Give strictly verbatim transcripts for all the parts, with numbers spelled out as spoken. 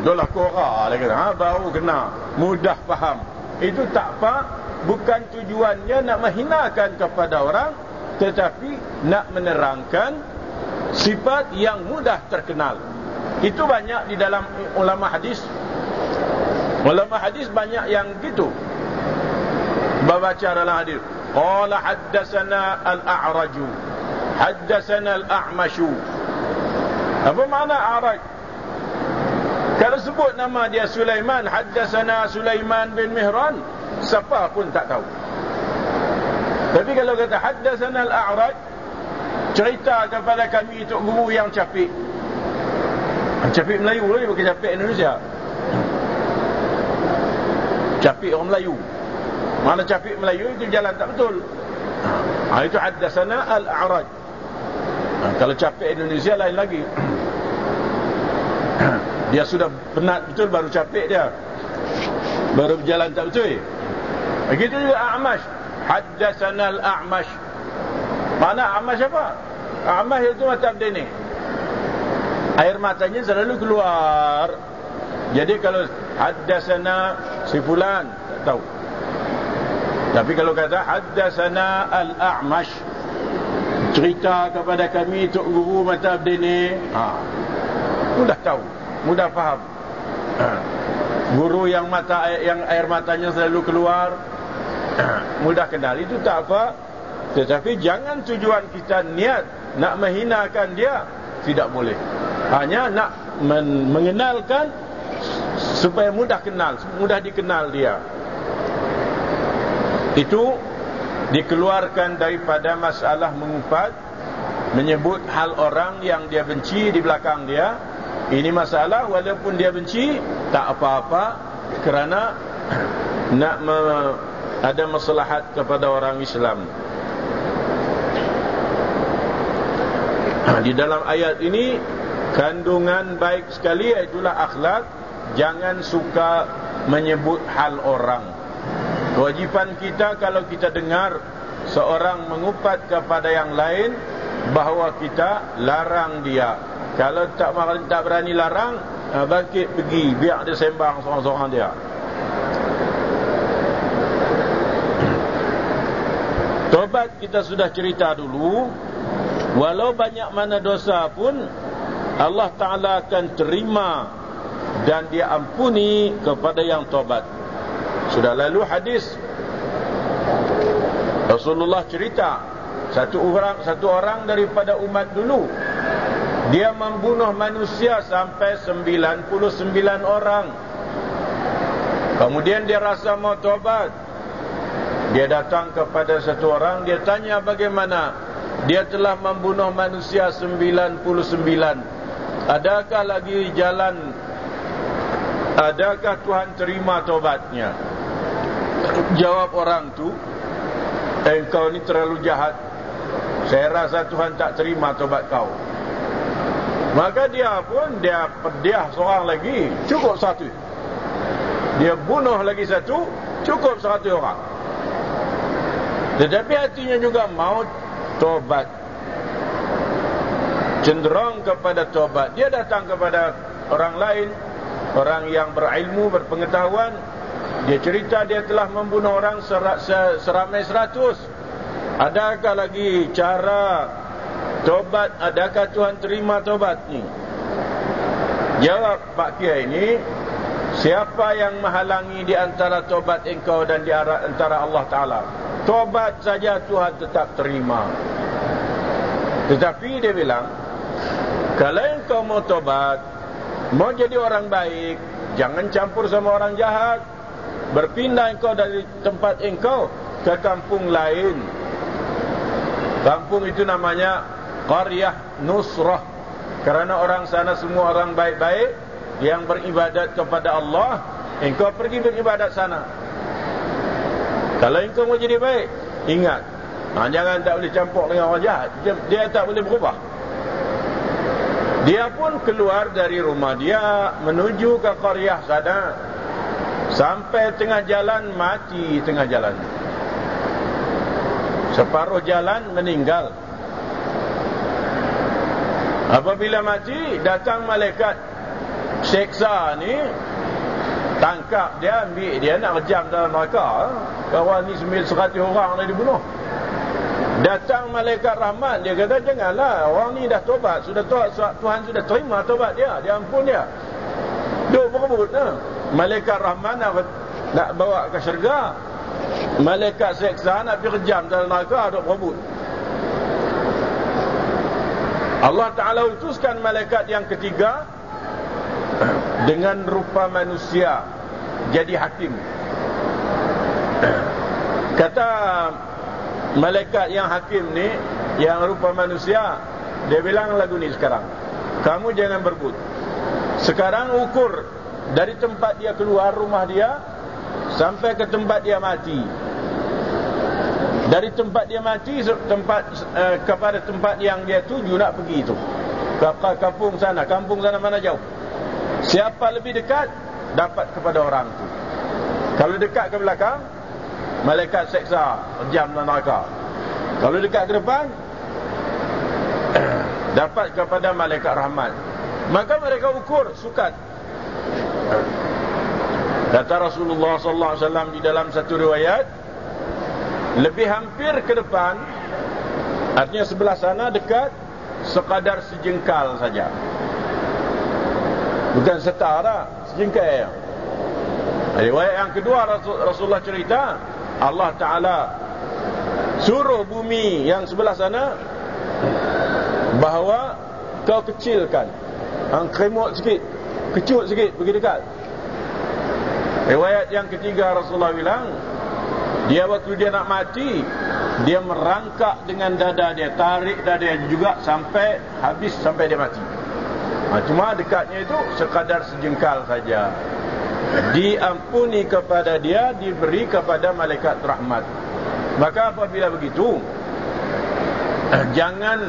Dolah kora lagi. Ha, baru kena mudah faham. Itu tak apa, bukan tujuannya nak menghinakan kepada orang, tetapi nak menerangkan sifat yang mudah terkenal. Itu banyak di dalam ulama hadis. Ulama hadis banyak yang gitu. Baca dalam hadis, qala haddatsana al-a'raju, haddatsana al-a'mashu. Apa makna a'raj? Kalau sebut nama dia Sulaiman, haddatsana Sulaiman bin Mihran, siapa pun tak tahu. Tapi kalau kata haddatsana al-a'raj, cerita kepada kami itu guru yang capik. Capik Melayu lagi, bukan capik Indonesia. Capik orang Melayu. Mana capik Melayu itu jalan tak betul. Ha, itu haddatsana al-a'raj. Ha, kalau capik Indonesia lain lagi. Dia sudah penat betul baru capik dia. Baru berjalan tak betul. Begitu juga A'mash. Haddatsana al-A'mash. Mana A'mash apa? A'mash itu macam dia ni. Air matanya selalu keluar. Jadi kalau haddatsana si fulan, tak tahu. Tapi kalau kata haddatsana al-A'mash, cerita kepada kami Tok Guru mata dia ni, ha, mudah tahu, mudah faham. Ha, guru yang mata yang air matanya selalu keluar, mudah kenal. Itu tak apa. Tetapi jangan tujuan kita niat nak menghinakan dia, tidak boleh. Hanya nak men- mengenalkan supaya mudah kenal, mudah dikenal dia. Itu dikeluarkan daripada masalah mengumpat, menyebut hal orang yang dia benci di belakang dia. Ini masalah walaupun dia benci, tak apa-apa, kerana nak me- ada maslahat kepada orang Islam. Di dalam ayat ini kandungan baik sekali, itulah akhlak. Jangan suka menyebut hal orang. Kewajipan kita kalau kita dengar seorang mengumpat kepada yang lain, bahawa kita larang dia. Kalau tak tak berani larang, bangkit pergi, biar dia sembang seorang-seorang dia. Tobat kita sudah cerita dulu. Walau banyak mana dosa pun, Allah Ta'ala akan terima dan dia ampuni kepada yang tobat. Sudah lalu hadis Rasulullah cerita, satu orang satu orang daripada umat dulu, dia membunuh manusia sampai sembilan puluh sembilan orang. Kemudian dia rasa mau tobat. Dia datang kepada satu orang, dia tanya bagaimana. Dia telah membunuh manusia sembilan puluh sembilan. Adakah lagi jalan? Adakah Tuhan terima tobatnya? Jawab orang tu, engkau ni terlalu jahat. Saya rasa Tuhan tak terima tobat kau. Maka dia pun, dia pediah seorang lagi, cukup satu. Dia bunuh lagi satu, cukup satu orang. Tetapi hatinya juga mau tobat, cenderung kepada tobat. Dia datang kepada orang lain, orang yang berilmu, berpengetahuan. Dia cerita dia telah membunuh orang seramai seratus. Adakah lagi cara tobat? Adakah Tuhan terima tobat ni? Jawab Pak Kiai ini, siapa yang menghalangi di antara tobat engkau dan di antara Allah Ta'ala? Tobat saja Tuhan tetap terima. Tetapi dia bilang, kalau engkau mau tobat, mau jadi orang baik, jangan campur sama orang jahat. Berpindah engkau dari tempat engkau ke kampung lain. Kampung itu namanya Qaryah Nusrah, kerana orang sana semua orang baik-baik yang beribadat kepada Allah. Engkau pergi beribadat sana. Kalau engkau mau jadi baik, ingat, ha, jangan tak boleh campur dengan orang jahat. Dia, dia tak boleh berubah. Dia pun keluar dari rumah dia menuju ke qaryah sana. Sampai tengah jalan, mati tengah jalan. Separuh jalan meninggal. Apabila mati, datang malaikat seksa ni, tangkap dia, ambil dia, nak rejam dalam neraka. Kawan ni sembilan seratus orang dah dibunuh. Datang malaikat rahmat, dia kata janganlah, orang ni dah tobat, sudah tobat, Tuhan sudah terima tobat dia, dia ampun dia. Duk berebut nah. Malaikat rahmat nak, nak bawa ke syurga, malaikat seksa nak pergi rejam dalam neraka, duk berebut. Allah Ta'ala utuskan malaikat yang ketiga dengan rupa manusia, jadi hakim. Kata malaikat yang hakim ni, yang rupa manusia, dia bilang lagu ni sekarang, kamu jangan berebut. Sekarang ukur dari tempat dia keluar rumah dia sampai ke tempat dia mati. Dari tempat dia mati tempat uh, kepada tempat yang dia tuju nak pergi itu, ke kampung sana, kampung sana mana jauh. Siapa lebih dekat dapat kepada orang tu. Kalau dekat ke belakang, malaikat seksa, jam dan neraka. Kalau dekat ke depan, dapat kepada malaikat rahmat. Maka mereka ukur sukat. Kata Rasulullah sallallahu alaihi wasallam di dalam satu riwayat, lebih hampir ke depan, artinya sebelah sana dekat, sekadar sejengkal saja, bukan setara, sejengkal. Riwayat yang kedua, Rasulullah cerita, Allah Ta'ala suruh bumi yang sebelah sana bahawa kau kecilkan, kremot sikit, kecut sikit, pergi dekat. Riwayat yang ketiga, Rasulullah bilang, dia waktu dia nak mati, dia merangkak dengan dada dia, tarik dada dia juga sampai habis, sampai dia mati. Ha, cuma dekatnya itu sekadar sejengkal saja. Diampuni kepada dia, diberi kepada malaikat rahmat. Maka apabila begitu, jangan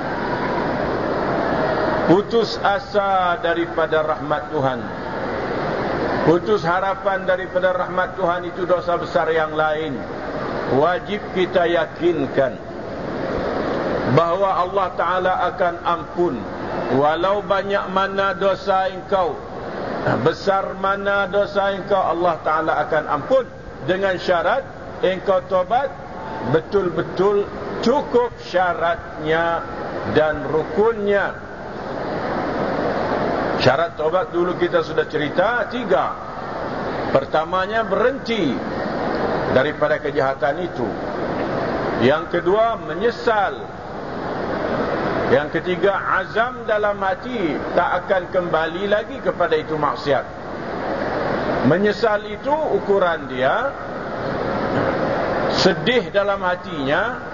putus asa daripada rahmat Tuhan. Putus harapan daripada rahmat Tuhan itu dosa besar yang lain. Wajib kita yakinkan bahawa Allah Ta'ala akan ampun walau banyak mana dosa engkau, besar mana dosa engkau, Allah Ta'ala akan ampun, dengan syarat engkau tobat betul-betul cukup syaratnya dan rukunnya. Syarat tobat dulu kita sudah cerita, tiga. Pertamanya berhenti daripada kejahatan itu. Yang kedua menyesal. Yang ketiga azam dalam hati tak akan kembali lagi kepada itu maksiat. Menyesal itu ukuran dia, sedih dalam hatinya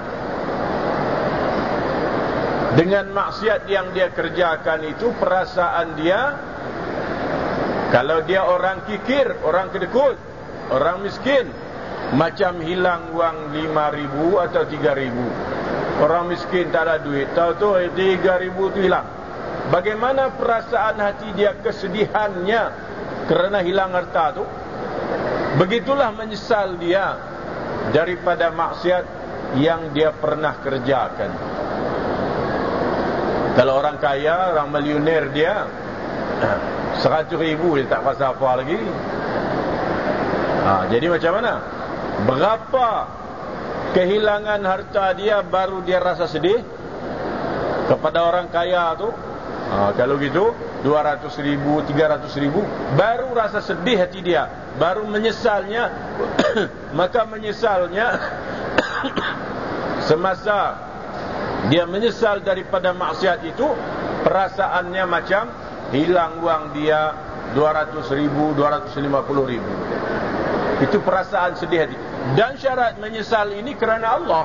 dengan maksiat yang dia kerjakan itu, perasaan dia, kalau dia orang kikir, orang kedekut, orang miskin, macam hilang wang lima ribu atau tiga ribu. Orang miskin tak ada duit, tahu-tahu tiga ribu itu hilang. Bagaimana perasaan hati dia, kesedihannya kerana hilang harta itu? Begitulah menyesal dia daripada maksiat yang dia pernah kerjakan. Kalau orang kaya, orang milioner dia, seratus ribu dia tak rasa apa lagi. Ha, jadi macam mana? Berapa kehilangan harta dia baru dia rasa sedih? Kepada orang kaya tu, ha, kalau gitu dua ratus ribu, tiga ratus ribu, baru rasa sedih hati dia, baru menyesalnya. Maka menyesalnya semasa dia menyesal daripada maksiat itu, perasaannya macam hilang wang dia dua ratus ribu, dua ratus lima puluh ribu. Itu perasaan sedih hati. Dan syarat menyesal ini kerana Allah.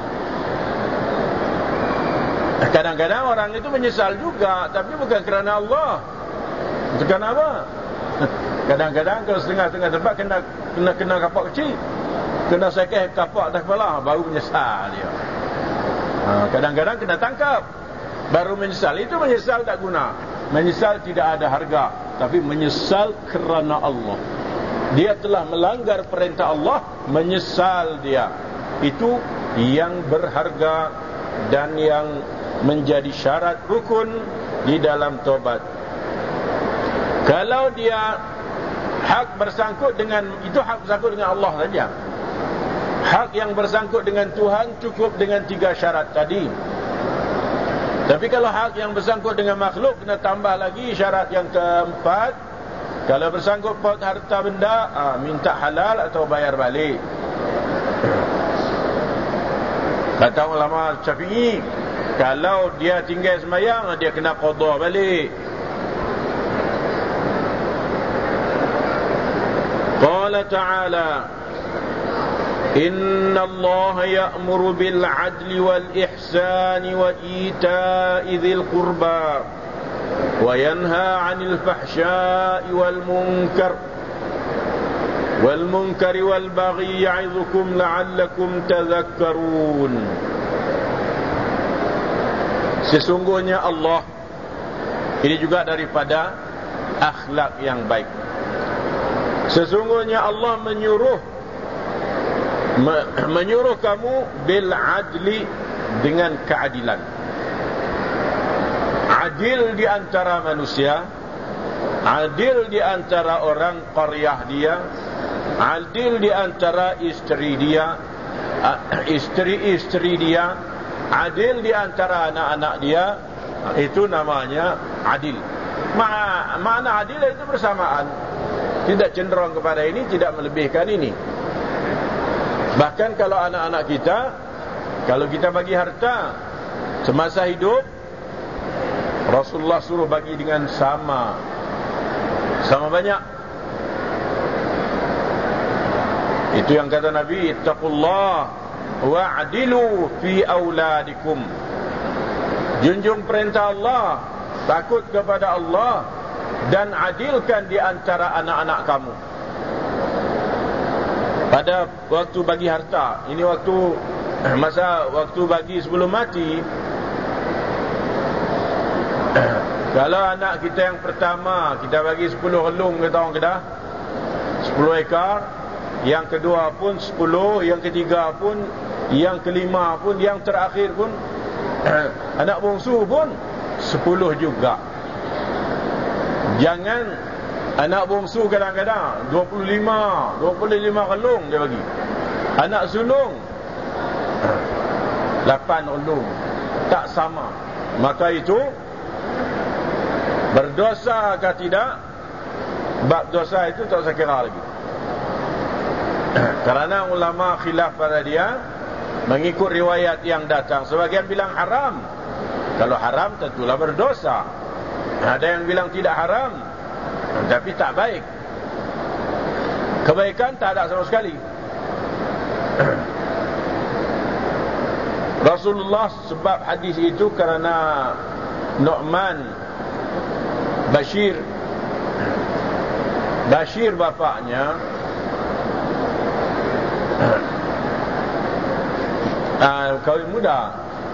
Kadang-kadang orang itu menyesal juga, tapi bukan kerana Allah. Itu kerana apa? Kadang-kadang kalau setengah-tengah tempat kena kena kena kapak kecil, kena sekeh kapak atas kepala, baru menyesal dia. Kadang-kadang kena tangkap, baru menyesal. Itu menyesal tak guna. Menyesal tidak ada harga, tapi menyesal kerana Allah. Dia telah melanggar perintah Allah, menyesal dia. Itu yang berharga dan yang menjadi syarat rukun di dalam tobat. Kalau dia hak bersangkut dengan, itu hak bersangkut dengan Allah saja. Hak yang bersangkut dengan Tuhan cukup dengan tiga syarat tadi. Tapi kalau hak yang bersangkut dengan makhluk, kena tambah lagi syarat yang keempat. Kalau bersangkut paut harta benda, ah, minta halal atau bayar balik. Kata ulama Syafi'i, kalau dia tinggal sembahyang, dia kena qada balik. Qala ta'ala, Inna Allah ya'muru bil adli wal ihsani wa ita'i dhil qurba wa yanha 'anil fahsya'i wal munkar wal munkari wal baghi ya'idhukum la'allakum tadhakkarun. Sesungguhnya Allah, ini juga daripada akhlak yang baik. Sesungguhnya Allah menyuruh menyuruh kamu bil adli, dengan keadilan. Adil di antara manusia, adil di antara orang qaryah dia, adil di antara istri dia, istri-istri dia, adil di antara anak-anak dia. Itu namanya adil. Ma- Makna adil itu bersamaan, tidak cenderung kepada ini, tidak melebihkan ini. Bahkan kalau anak-anak kita, kalau kita bagi harta semasa hidup, Rasulullah suruh bagi dengan sama Sama banyak. Itu yang kata Nabi, Ittaqullah wa'adilu fi auladikum. Junjung perintah Allah, takut kepada Allah, dan adilkan di antara anak-anak kamu. Pada waktu bagi harta, ini waktu masa waktu bagi sebelum mati. Kalau anak kita yang pertama kita bagi sepuluh relung, kata orang Kedah, sepuluh ekar. Yang kedua pun sepuluh, yang ketiga pun, yang kelima pun, yang terakhir pun, anak bongsu pun sepuluh juga. Jangan anak bongsu kadang-kadang dua puluh lima, dua puluh lima relung dia bagi. Anak sulung lapan relung. Tak sama. Maka itu berdosa atau tidak? Bab dosa itu tak usah kira lagi. Kerana ulama khilaf pada dia, mengikut riwayat yang datang. Sebagian bilang haram. Kalau haram tentulah berdosa. Ada yang bilang tidak haram, tapi tak baik. Kebaikan tak ada sama sekali. Rasulullah sebab hadis itu kerana Nu'man Bashir Bashir bapaknya uh, kahwin muda.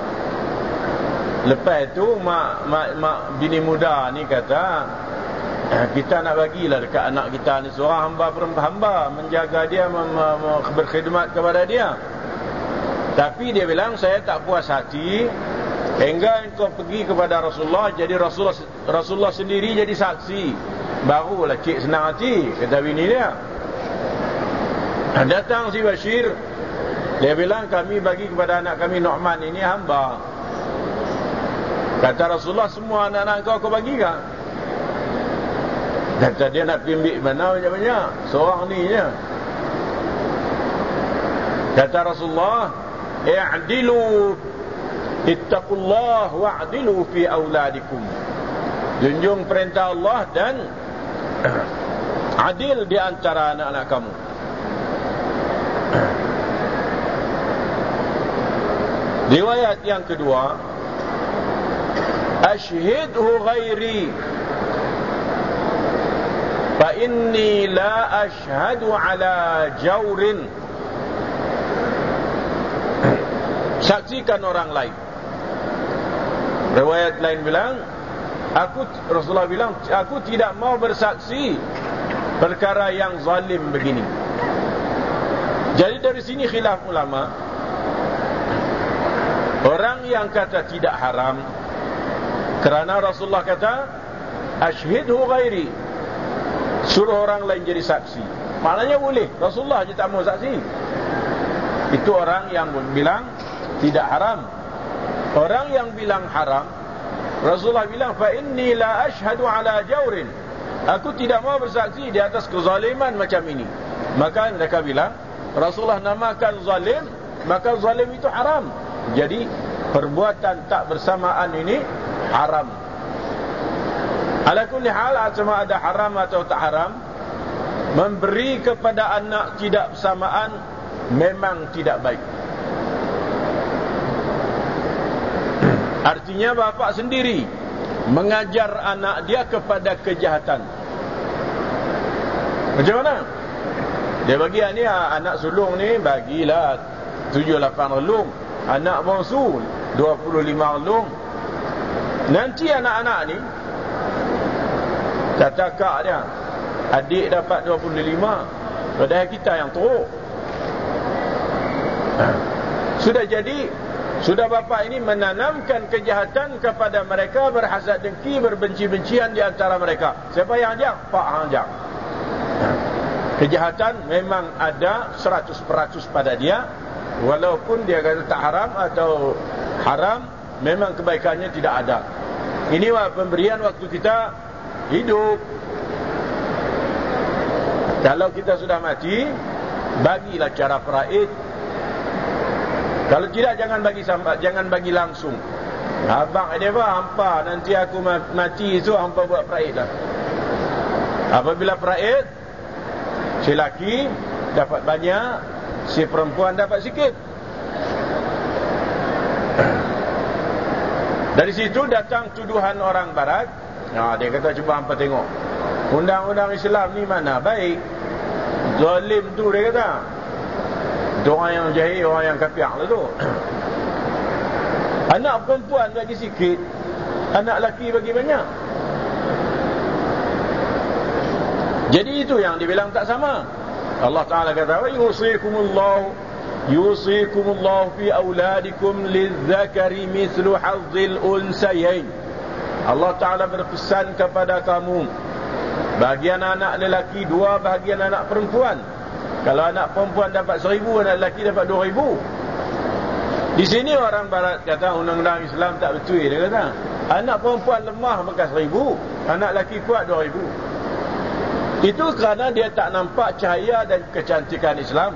Lepas itu mak, mak, mak bini muda ni kata, kita nak bagilah dekat anak kita ni seorang hamba hamba menjaga dia, mem, mem, berkhidmat kepada dia. Tapi dia bilang, saya tak puas hati hingga engkau pergi kepada Rasulullah, jadi Rasulullah Rasulullah sendiri jadi saksi, barulah cik senang hati, kata bini dia. Datang si Bashir, dia bilang, kami bagi kepada anak kami Nu'man ini hamba. Kata Rasulullah, semua anak-anak kau kau bagi kah? Kata dia, nak pimbik mana banyak-banyak, seorang ni je. Kata Rasulullah, i'dilu, ittaqullah wa'dilu fi auladikum. Junjung perintah Allah dan adil di antara anak-anak kamu. Riwayat yang kedua, ashhidhu ghairi fa inni la ashhadu ala jawrin. Saksikan orang lain. Riwayat lain bilang, aku Rasulullah bilang, aku tidak mau bersaksi perkara yang zalim begini. Jadi dari sini khilaf ulama. Orang yang kata tidak haram, kerana Rasulullah kata ashhidhu ghairi, suruh orang lain jadi saksi. Maknanya boleh, Rasulullah je tak mau saksi. Itu orang yang bilang tidak haram. Orang yang bilang haram, Rasulullah bilang, fa inni la ashhadu ala jawrin, aku tidak mau bersaksi di atas kezaliman macam ini. Maka mereka bilang, Rasulullah namakan zalim, maka zalim itu haram. Jadi perbuatan tak bersamaan ini haram. Ala kulli hal, sama ada haram atau tak haram, memberi kepada anak tidak bersamaan memang tidak baik. Artinya bapa sendiri mengajar anak dia kepada kejahatan. Macam mana? Dia bagi ni, anak sulung ni bagilah tujuh lapan relung, anak bongsu dua puluh lima relung. Nanti anak-anak ni kata kak dia, adik dapat dua puluh lima, padahal kita yang teruk. Sudah jadi, sudah bapa ini menanamkan kejahatan kepada mereka, berhasad dengki, berbenci-bencian di antara mereka. Siapa yang ajak? Pak Hang ajak. Kejahatan memang ada seratus peratus pada dia, walaupun dia kata tak haram atau haram, memang kebaikannya tidak ada. Ini pemberian waktu kita hidup. Kalau kita sudah mati, bagilah cara faraid. Kalau tidak, jangan bagi sambat, jangan bagi langsung. Abang dia apa? Hampa nanti aku mati itu hampa buat faraid lah. Apabila faraid, si laki dapat banyak, si perempuan dapat sikit. Dari situ datang tuduhan orang barat. Nah, dia kata, cuba hampa tengok, undang-undang Islam ni mana baik, zalim tu, dia kata. Itu orang yang jahil, orang yang kafir lah tu. Anak perempuan bagi sikit, anak laki bagi banyak. Jadi itu yang dibilang tak sama. Allah Ta'ala kata, wa yusikumullahu yusikumullahu fi auladikum lizzakari mithlu hazzil unsayain. Allah Ta'ala berpesan kepada kamu, bahagian anak lelaki dua, bahagian anak perempuan. Kalau anak perempuan dapat seribu, anak lelaki dapat dua ribu. Di sini orang barat kata undang-undang Islam tak betul. Dia kata anak perempuan lemah bekas seribu, anak lelaki kuat dua ribu. Itu kerana dia tak nampak cahaya dan kecantikan Islam.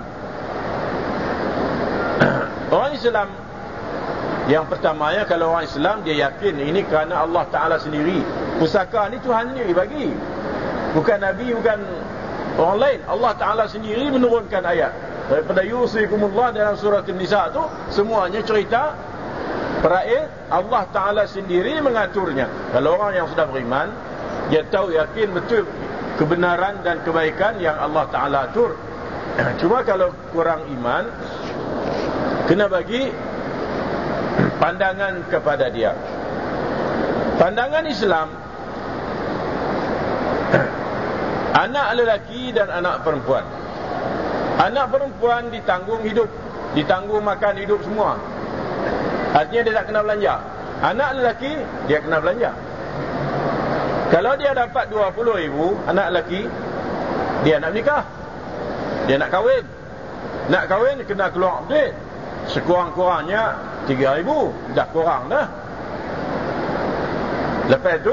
Orang Islam yang pertamanya, kalau orang Islam dia yakin ini kerana Allah Ta'ala sendiri. Pusaka ni Tuhan sendiri bagi, bukan Nabi, bukan orang lain. Allah Ta'ala sendiri menurunkan ayat. Daripada yusikumullah dalam surah An-Nisa tu, semuanya cerita faraid, Allah Ta'ala sendiri mengaturnya. Kalau orang yang sudah beriman, dia tahu yakin betul kebenaran dan kebaikan yang Allah Ta'ala atur. Cuma kalau kurang iman, kena bagi pandangan kepada dia. Pandangan Islam, anak lelaki dan anak perempuan. Anak perempuan ditanggung hidup, ditanggung makan hidup semua. Artinya dia tak kena belanja. Anak lelaki dia kena belanja. Kalau dia dapat dua puluh ribu, anak lelaki, dia nak nikah, dia nak kahwin. Nak kahwin kena keluar duit, sekurang-kurangnya tiga ribu. Dah kurang dah. Lepas tu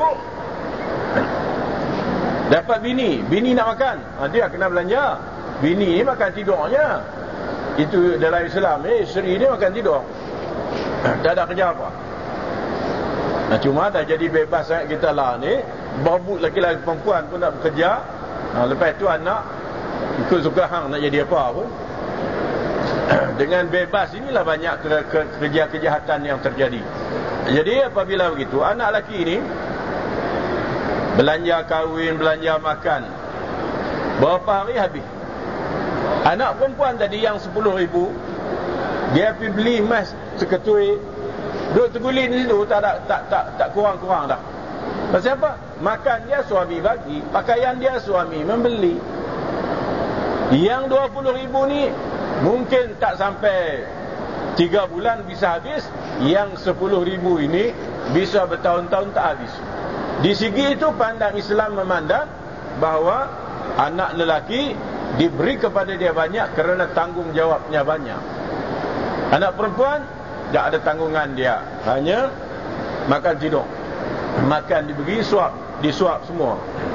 dapat bini, bini nak makan, ha, dia kena belanja. Bini ni makan tidurnya. Itu dalam Islam ni, isteri dia makan tidur, tak ada kerja apa. Nah, cuma dah jadi bebas sangat kita lah ni. Berebut lelaki-lelaki perempuan pun nak bekerja. Ha, lepas tu anak ikut suka hang nak jadi apa pun. Dengan bebas inilah banyak ke- ke- kerja-kejahatan yang terjadi. Jadi apabila begitu, anak lelaki ni belanja kahwin, belanja makan, berapa hari habis. Anak perempuan tadi yang sepuluh ribu, dia pergi beli emas seketui, duduk terguling di situ, tak, tak, tak, tak, tak kurang-kurang dah. Pasal apa? Makan dia suami bagi, pakaian dia suami membeli. Yang dua puluh ribu ni mungkin tak sampai tiga bulan bisa habis. Yang sepuluh ribu ini bisa bertahun-tahun tak habis. Di segi itu pandang Islam memandang bahawa Anak lelaki diberi kepada dia banyak kerana tanggungjawabnya banyak. Anak perempuan tak ada tanggungan dia, hanya makan tidur. Makan diberi, suap, disuap semua.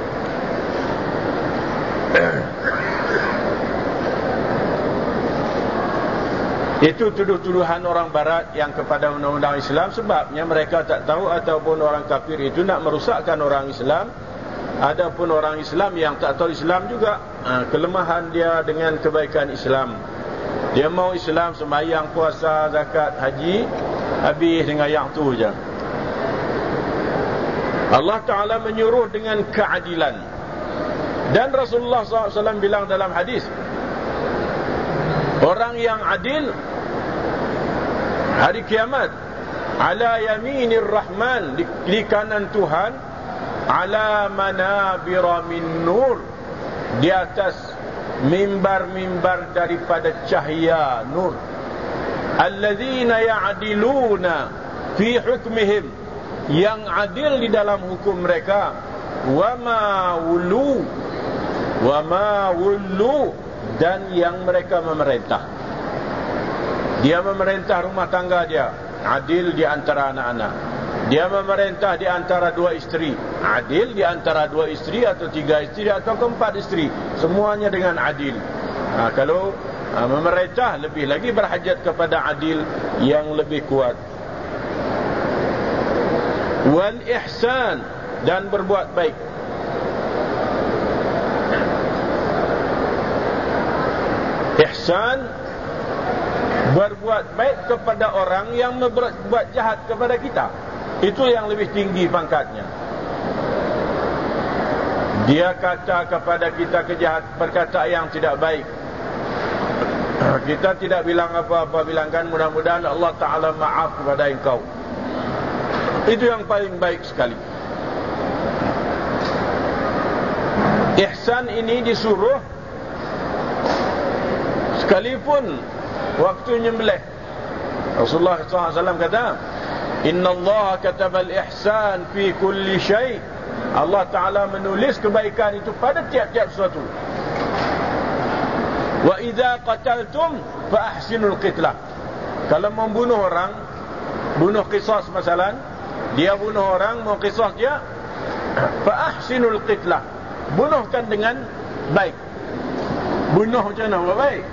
Itu tuduh-tuduhan orang barat yang kepada undang-undang Islam. Sebabnya mereka tak tahu ataupun orang kafir itu nak merusakkan orang Islam. Adapun orang Islam yang tak tahu Islam juga, ha, kelemahan dia dengan kebaikan Islam. Dia mau Islam sembahyang, puasa, zakat, haji, habis dengan yang tu je. Allah Ta'ala menyuruh dengan keadilan. Dan Rasulullah sallallahu alaihi wasallam bilang dalam hadis, orang yang adil hari kiamat ala yaminir rahman, di, di kanan Tuhan, ala manabira min nur, di atas mimbar-mimbar daripada cahaya nur. Alladzina ya'diluna fi hukmihim, yang adil di dalam hukum mereka. Wa ma wulu, wa ma wulu, dan yang mereka memerintah. Dia memerintah rumah tangga dia, adil di antara anak-anak. Dia memerintah di antara dua isteri, adil di antara dua isteri atau tiga isteri atau keempat isteri, semuanya dengan adil. Ha, kalau ha, memerintah, lebih lagi berhajat kepada adil yang lebih kuat. Wal ihsan, dan berbuat baik. Ihsan, berbuat baik kepada orang yang berbuat jahat kepada kita. Itu yang lebih tinggi pangkatnya. Dia kata kepada kita kejahat, berkata yang tidak baik, kita tidak bilang apa-apa, bilangkan mudah-mudahan Allah Ta'ala maaf kepada engkau. Itu yang paling baik sekali. Ihsan ini disuruh sekalipun waktu nyembelih. Rasulullah sallallahu alaihi wasallam kata, Inna Allah katabal ihsan fi kulli syai'. Allah Ta'ala menulis kebaikan itu pada tiap-tiap sesuatu. Wa idza qataltum fa ahsinul qitlah. Kalau membunuh orang, bunuh qisas masalan, dia bunuh orang, mau qisas dia, fa ahsinul qitlah, bunuhkan dengan baik. Bunuh macam mana baik?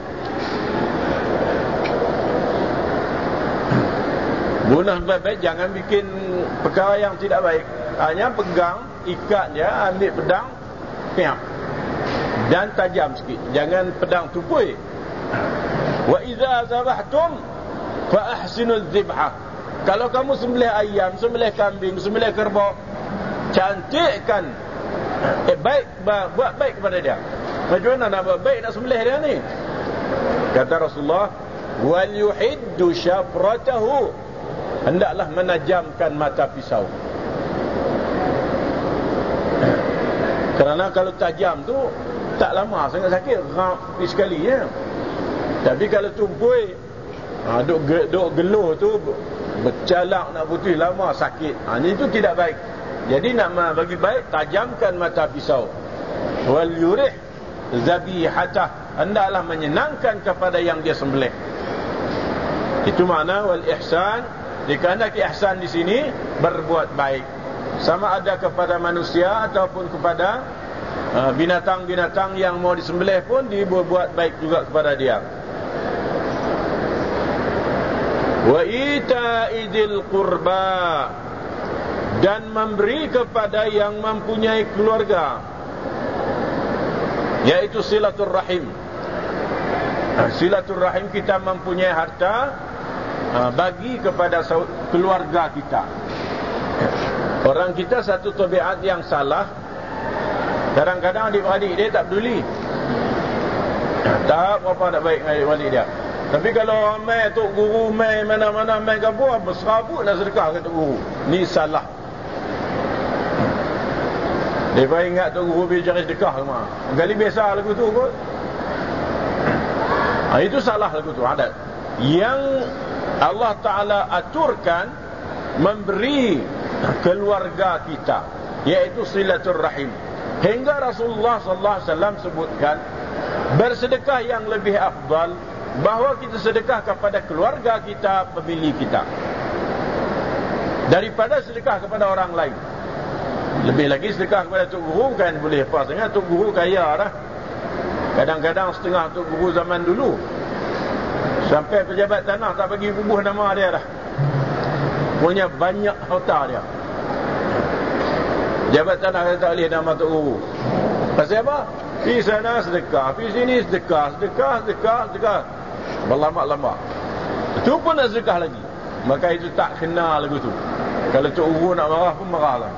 Bunuh baik-baik, jangan bikin perkara yang tidak baik. Hanya pegang, ikat dia, ambil pedang, piak, dan tajam sikit. Jangan pedang tupui. Wa idza zabahtum fa ahsinul dzibhah. Kalau kamu sembelih ayam, sembelih kambing, sembelih kerbau, cantikkan, eh, baik, buat baik kepada dia. Macam mana nak buat baik nak sembelih dia ni? Kata Rasulullah, wal yuhiddu syafratahu, hendaklah menajamkan mata pisau. Kerana kalau tajam tu tak lama sangat sakit, rap sekali ya. Tapi kalau tumpui, ha, duk, duk geluh tu, bercalak nak putih lama, sakit. Ha, itu tidak baik. Jadi nak bagi baik, tajamkan mata pisau. Wal yurih zabihatah, hendaklah menyenangkan kepada yang dia sembelih. Itu makna wal ihsan. Dikehendaki ihsan di sini berbuat baik, sama ada kepada manusia ataupun kepada uh, binatang-binatang yang mau disembelih pun dibuat baik juga kepada dia. Wa ita'idil qurba, dan memberi kepada yang mempunyai keluarga, yaitu silaturrahim. Silaturrahim, kita mempunyai harta, bagi kepada keluarga kita. Orang kita satu tabiat yang salah, kadang-kadang adik-adik dia tak peduli, tak apa nak baik dengan adik-adik dia. Tapi kalau mai tok guru, mai mana-mana, mai gapo, berserabut nak sedekah ke tok guru, ni salah. Dia ingat tok guru biar sedekah semua, gali biasa lagu tu kot. Ha, itu salah lagu tu, adat yang Allah Ta'ala aturkan memberi keluarga kita, yaitu silaturrahim. Hingga Rasulullah sallallahu alaihi wasallam sebutkan bersedekah yang lebih afdal, bahawa kita sedekah kepada keluarga kita, pemilih kita, daripada sedekah kepada orang lain. Lebih lagi sedekah kepada Tok Guru kan boleh pas dengan Tok Guru kaya dah. Kadang-kadang setengah Tok Guru zaman dulu sampai pejabat tanah tak bagi bubuh nama dia dah. Punya banyak harta dia. Pejabat tanah kata tak boleh nama Tok Guru. Pasal apa? Pergi sana sedekah, pergi sini sedekah, sedekah, sedekah, sedekah. Berlama-lama. Itu pun nak sedekah lagi. Maka itu tak kena lagu tu. Kalau Tok Guru nak marah pun marah lah.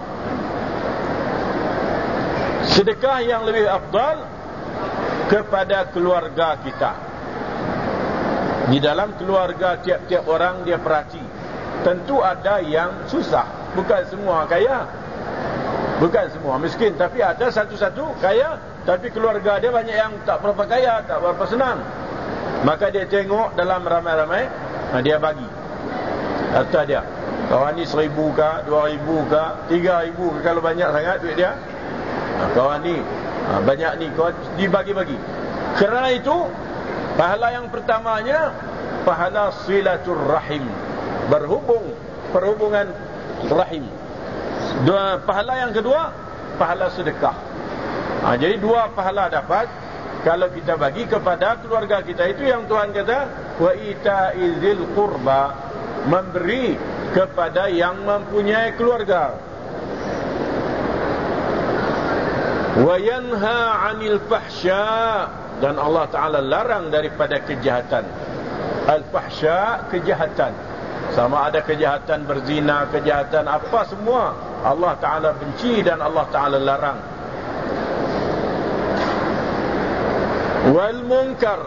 Sedekah yang lebih afdal kepada keluarga kita. Di dalam keluarga tiap-tiap orang dia perhati. Tentu ada yang susah, bukan semua kaya, bukan semua miskin, tapi ada satu-satu kaya, tapi keluarga dia banyak yang tak berapa kaya, tak berapa senang. Maka dia tengok dalam ramai-ramai, dia bagi harta dia. Kawan ni seribu ke, dua ribu ke, tiga ribu ke, kalau banyak sangat duit dia. Kawan ni banyak ni, kawan dibagi-bagi. Kerana itu pahala yang pertamanya pahala silatul rahim, berhubung, perhubungan rahim. Dua, pahala yang kedua pahala sedekah. Ha, jadi dua pahala dapat kalau kita bagi kepada keluarga kita. Itu yang Tuhan kata, wa itaizil qurba, memberi kepada yang mempunyai keluarga. Wa yanha 'anil fahsya, dan Allah Ta'ala larang daripada kejahatan. Al-fahsya, kejahatan. Sama ada kejahatan berzina, kejahatan apa semua, Allah Ta'ala benci dan Allah Ta'ala larang. Wal munkar,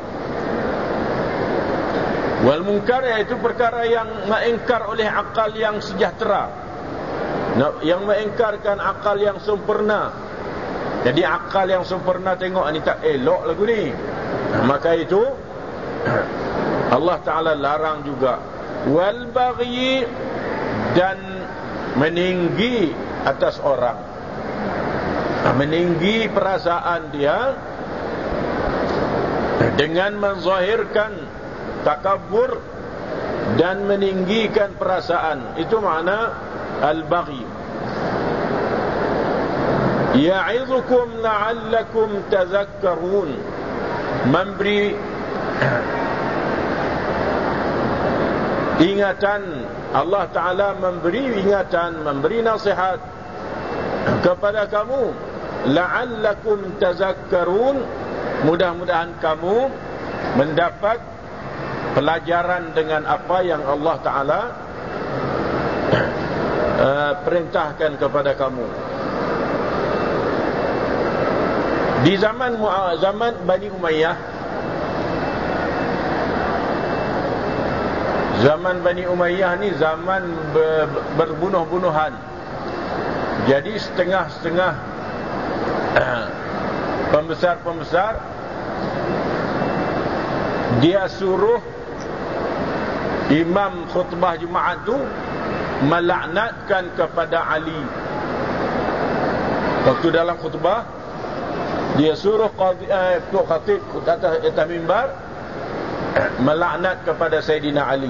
wal munkar iaitu perkara yang mengingkar oleh akal yang sejahtera, yang mengingkarkan akal yang sempurna. Jadi akal yang sempurna tengok ni tak elok lagu ni, maka itu Allah Ta'ala larang juga. Wal baghi, dan meninggi atas orang, meninggi perasaan dia dengan menzahirkan takabur dan meninggikan perasaan. Itu makna al-baghi. Ya'izukum la'allakum tazakkarun, memberi ingatan. Allah Ta'ala memberi ingatan, memberi nasihat kepada kamu, la'allakum tazakkarun, mudah-mudahan kamu mendapat pelajaran dengan apa yang Allah Ta'ala uh, perintahkan kepada kamu. Di zaman zaman Bani Umayyah, zaman Bani Umayyah ni zaman ber, berbunuh-bunuhan. Jadi setengah-setengah pembesar-pembesar dia suruh imam khutbah Jumaat tu melaknatkan kepada Ali. Waktu dalam khutbah dia suruh qadhi, eh, tuk khatib atas atas mimbar melaknat kepada Sayyidina Ali,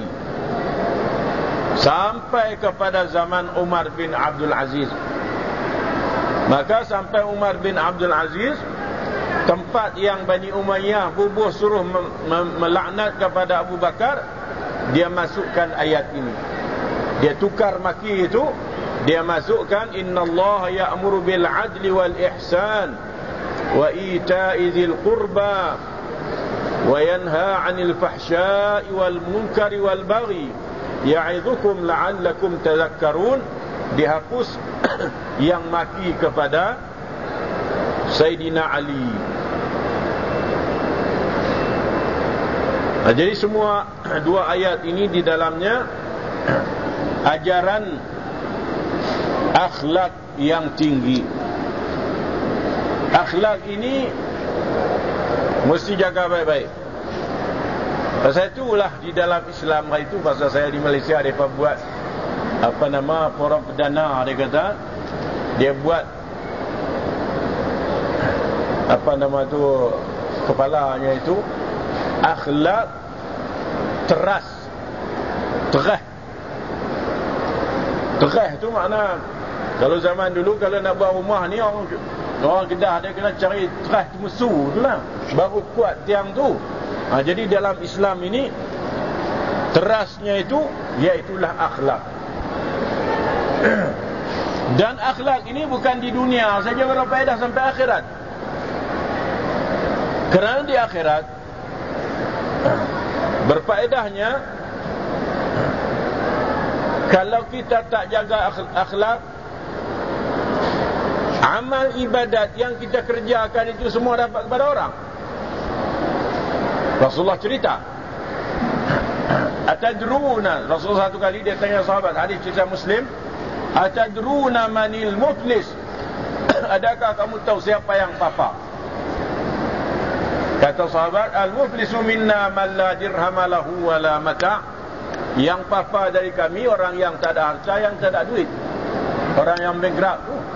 sampai kepada zaman Umar bin Abdul Aziz. Maka sampai Umar bin Abdul Aziz, tempat yang Bani Umayyah bubuh suruh melaknat kepada Abu Bakar, dia masukkan ayat ini. Dia tukar maki itu, dia masukkan innallaha ya'muru bil adli wal ihsan wa ita'i dzil qurba wa yanha 'anil fahsya'i wal munkari wal baghi ya'idzukum la'allakum tadhakkarun. Dihapus yang maki kepada Sayyidina Ali. Nah, jadi semua dua ayat ini di dalamnya ajaran akhlak yang tinggi. Akhlak ini mesti jaga baik-baik. Pasal itulah di dalam Islam itu, pasal saya di Malaysia mereka buat apa nama forum perdana, dia kata dia buat apa nama tu, kepalanya itu, akhlak teras, terah. Terah tu makna, kalau zaman dulu kalau nak buat rumah ni, orang orang Kedah dia kena cari terah temesu tu lah, baru kuat tiang tu. Ha, jadi dalam Islam ini, terasnya itu iaitulah akhlak. Dan akhlak ini bukan di dunia saja berfaedah sampai akhirat. Kerana di akhirat berfaedahnya, kalau kita tak jaga akhlak, amal ibadat yang kita kerjakan itu semua dapat kepada orang. Rasulullah cerita, atadruna, Rasulullah satu kali dia tanya sahabat, hadis cerita Muslim, atadruna manil muflis, adakah kamu tahu siapa yang papa? Kata sahabat, al-muflisu minna man la dirham lahu wa la mata'. Yang papa dari kami orang yang tak ada harta, yang tak ada duit, orang yang bankrupt tu.